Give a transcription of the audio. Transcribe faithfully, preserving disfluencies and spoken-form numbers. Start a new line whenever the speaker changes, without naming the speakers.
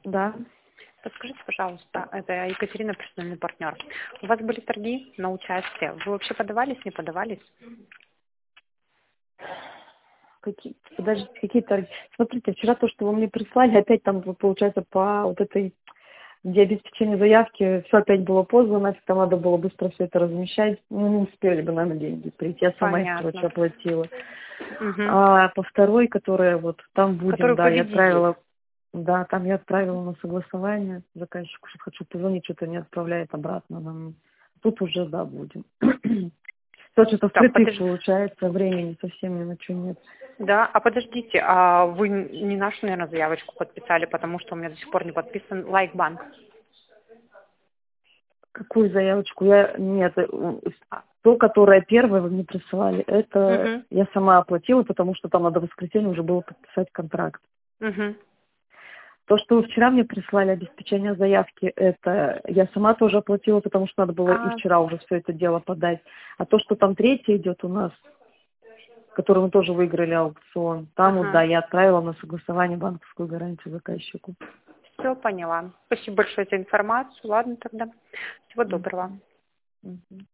Да.
Подскажите, пожалуйста, это Екатерина, персональный партнер. У вас были торги на участие. Вы вообще подавались, не подавались?
Какие, подождите, какие торги? Смотрите, вчера то, что вы мне прислали, опять там, вот, получается, по вот этой, где обеспечение заявки, все опять было поздно, нафиг там надо было быстро все это размещать. Ну, не успели бы, наверное, деньги прийти. Я сама их, короче,
Понятно.
оплатила.
Угу.
А по второй, которая вот там будем,
Который
да, я
победитель.
отправила, да, там я отправила на согласование заказчику, что хочу позвонить, что-то не отправляет обратно нам. Тут уже, да, будем. Все что-то
Так,
впритык
подожди.
получается, времени совсем ни на что нет.
Да, а подождите, а вы не нашу, наверное, заявочку подписали, потому что у меня до сих пор не подписан лайкбанк.
Какую заявочку? Я, нет, э, а, то, которое первое вы мне присылали, это
Угу.
я сама оплатила, потому что там надо в воскресенье уже было подписать контракт.
Угу.
То, что вы вчера мне прислали обеспечение заявки, это я сама тоже оплатила, потому что надо было и
А,
вчера уже все это дело подать. А то, что там третье идет у нас, который мы тоже выиграли аукцион, там вот, да,
ага.
я отправила на согласование банковскую гарантию заказчику.
Все поняла. Спасибо большое за информацию. Ладно тогда. Всего доброго.
Мгм. Мгм.